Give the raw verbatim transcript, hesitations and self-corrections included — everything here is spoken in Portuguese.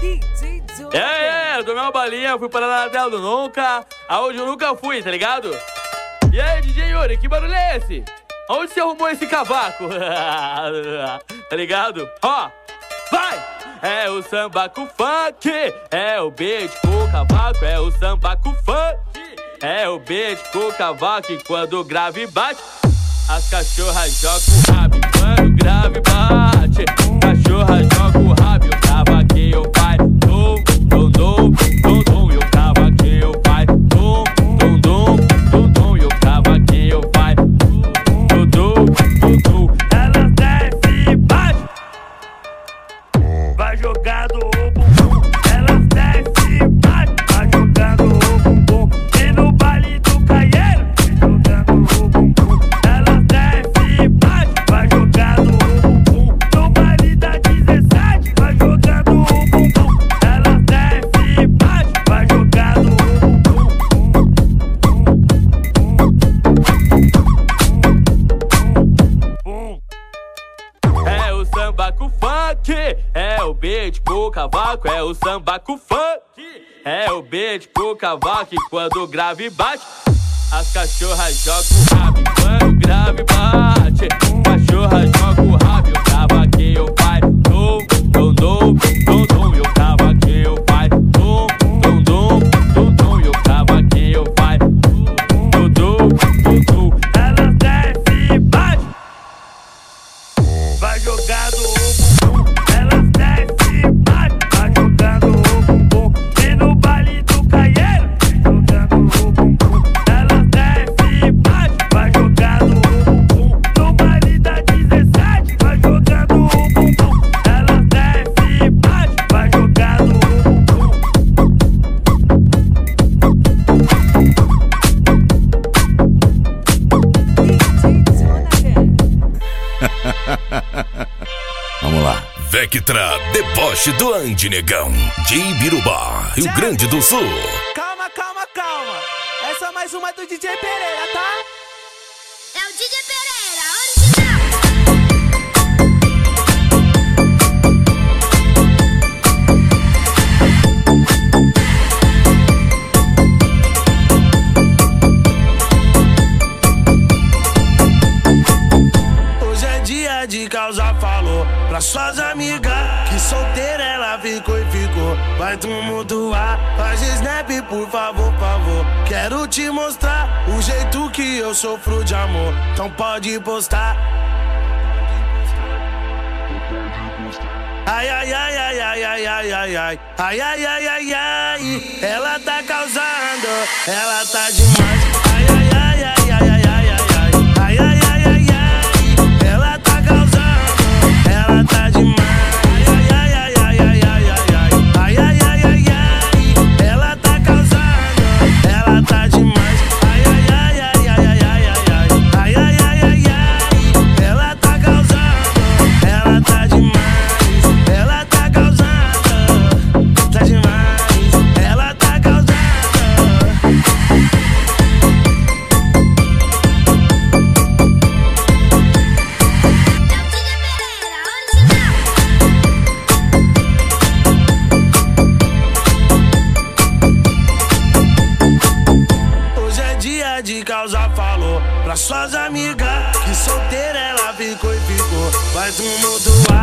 É, é, eu tomei uma balinha, fui parar na tela do Nunca, aonde eu nunca fui, tá ligado? E aí, D J Yuri, que barulho é esse? Onde você arrumou esse cavaco? Tá ligado? Ó, vai! É o samba com funk, é o beat com o cavaco, é o samba com funk, é o beat com o cavaco e quando o grave bate, as cachorras jogam o rabo e quando o grave bate, cachorra joga o rabo e o cavaquinho vai dum, dum, dum, dum, dum, e o cavaquinho vai dum, dum, dum, dum, dum, e o cavaquinho vai dum, dum, dum, dum. Elas desce e bate, vai jogando o bumbum. Elas desce e bate, vai jogando o bumbum. E no baile do Caieiro, jogando o bumbum. Elas desce e bate, vai jogando o bumbum. No baile da dezessete, vai jogando o bumbum. Elas desce e bate, vai jogando o bumbum. É o samba com funk, é o beat com o cavaco, é o samba com funk, é o beat com o cavaco e quando o grave bate, as cachorras jogam o rabo e quando o grave bate, cachorra joga o rabo e o cavaquinho vai dum, dum, dum, dum, dum, e o cavaquinho vai dum, dum, dum, dum, dum, e o cavaquinho vai dum, dum, dum, dum. Elas desce e bate, vai jogando o bumbum. Elas desce e bate, vai jogando o bumbum. E no baile do Caieiro, jogando o bumbum. Elas desce e bate, vai jogando o bumbum. No baile da dezessete, vai jogando o bumbum. Elas desce e bate, vai jogando o bumbum. Vamos lá. Vectra, deboche do Andy Negão, de Ibirubá, Rio Grande do Sul. Calma, calma, calma. Essa é mais uma do D J Pereira, tá? É o D J Pereira, original. Hoje é dia de causar, falou pra suas amigas que solteira ela ficou e ficou. Vai tumultuar, faz snap por favor, favor. Quero te mostrar o jeito que eu sofro de amor. Então pode postar. Ai, ai, ai, ai, ai, ai, ai, ai, ai. Ai, ai, ai, ai, ai. Ela tá causando, ela tá demais. Ai, ai, ai, ai, ai, ai, ai, ai. Ai, ai, ai, ai, ai. Ela tá causando, ela tá demais. Ai, ai, ai, ai, ai, ai, ai, ai. Ai, ai, ai, ai, ai. Ela tá causando, ela tá demais. Ai, ai, ai, ai, ai, ai, ai, ai. Ai, ai, ai, ai, ai. Ela tá causando, ela tá demais. Ela tá causando, tá demais. Ela tá causando. Hoje é dia de causar, falou pra suas amigas que solteira ela ficou e ficou. Vai tumultuar.